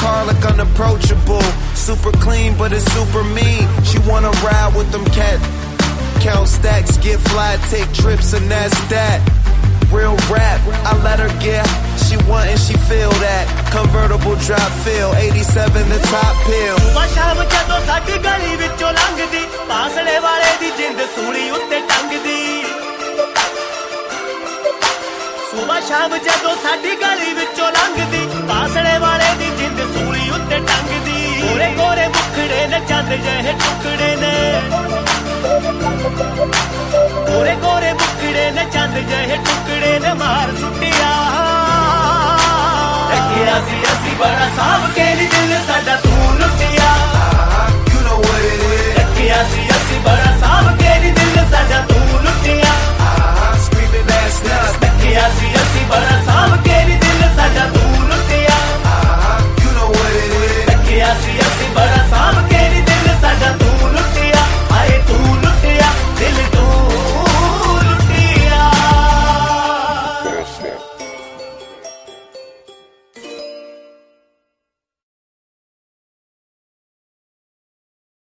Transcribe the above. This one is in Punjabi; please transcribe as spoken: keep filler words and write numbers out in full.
car look unapproachable. Super clean, but it's super mean. She wanna ride with them cat. Count stacks, get fly, take trips, and that's that. Real rap, I let her get. She want and she feel that. Convertible drop feel, eighty-seven the top pill. ਸੁਬਹ ਸ਼ਾਮ ਜਦੋਂ ਸਾਡੀ ਗਲੀ ਵਿੱਚੋਂ ਲੰਘਦੀ, ਪਾਸਲੇ ਵਾਲੇ ਦੀ ਜਿੰਦ ਸੂਲੀ ਉੱਤੇ ਟੰਗਦੀ। ਸੁਬਹ ਸ਼ਾਮ ਜਦੋਂ ਸਾਡੀ ਗਲੀ ਵਿੱਚੋਂ ਲੰਘਦੀ, ਪਾਸਲੇ ਵਾਲੇ ਦੀ ਜਿੰਦ ਸੂਲੀ ਉੱਤੇ ਟੰਗਦੀ। ਗੋਰੇ ਗੋਰੇ ਮੁਖੜੇ ਨੇ ਚੰਦ ਜਿਹੇ ਟੁਕੜੇ ਨੇ, ਗੋਰੇ ਗੋਰੇ ਮੁਖੜੇ ਨੇ ਚੰਦ ਜਿਹੇ ਟੁਕੜੇ ਨੇ ਮਾਰ ਸੁੱਟਿਆ। ਰੱਖਿਆ ਸੀ ਅਸੀਂ ਬੜਾ ਸਾਂਭ ਕੇ